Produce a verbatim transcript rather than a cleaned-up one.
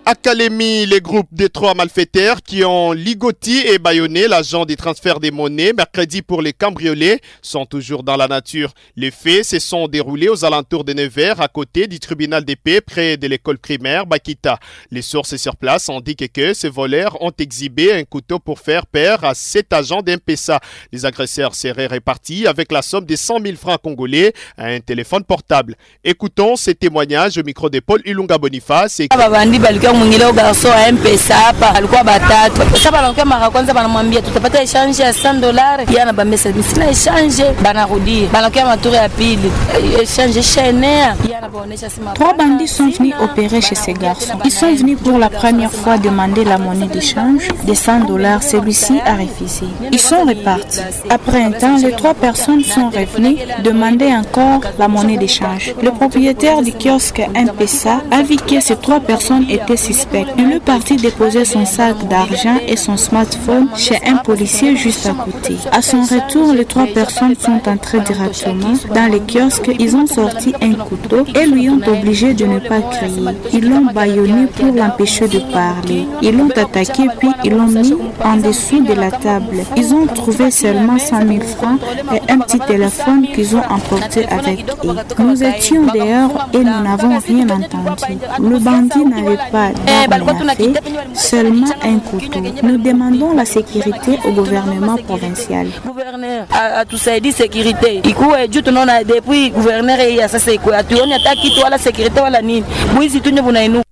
À Kalemi, les groupes des trois malfaiteurs qui ont ligoté et bâillonné l'agent des transferts des monnaies mercredi pour les cambriolés sont toujours dans la nature. Les faits se sont déroulés aux alentours de Nevers, à côté du tribunal de paix, près de l'école primaire Bakita. Les sources sur place indiquent que ces voleurs ont exhibé un couteau pour faire peur à sept agents d'M P S A. Les agresseurs seraient répartis avec la somme de cent mille francs congolais à un téléphone portable. Écoutons ces témoignages au micro de Paul Ilunga Boniface. Et... mwingine ugarso wa M P S A hapa alikuwa batatu. Sasa banakuwa mara kwanza banamwambia tutapata exchange ya cent dollars. Yana bamesa sina exchange banarudia. Banakuwa maturi ya pili. Exchange chenea. Yana baonesha sima. Trois bandits sont venus opérer chez ces garçons. Ils sont venus pour la première fois demander la monnaie d'échange de cent dollars. Celui-ci a refusé. Ils sont repartis. Après un temps, les trois personnes sont revenues demander encore la monnaie d'échange. Le propriétaire du kiosque M P S A a vu que ces trois personnes étaient suspect. Il est parti déposer son sac d'argent et son smartphone chez un policier juste à côté. À son retour, les trois personnes sont entrées directement dans le kiosque. Ils ont sorti un couteau et lui ont obligé de ne pas crier. Ils l'ont bâillonné pour l'empêcher de parler. Ils l'ont attaqué puis ils l'ont mis en dessous de la table. Ils ont trouvé seulement cent mille francs et un petit téléphone qu'ils ont emporté avec eux. Nous étions dehors et nous n'avons rien entendu. Le bandit n'avait pas seulement un couteau. Nous demandons la sécurité au gouvernement provincial. Gouverneur a tusaidi sécurité. Ikuwe juu tunaona depuis gouverneur ya sasa iko atuone hata kitu wala sécurité wala nini. Mwizi tunye bunainu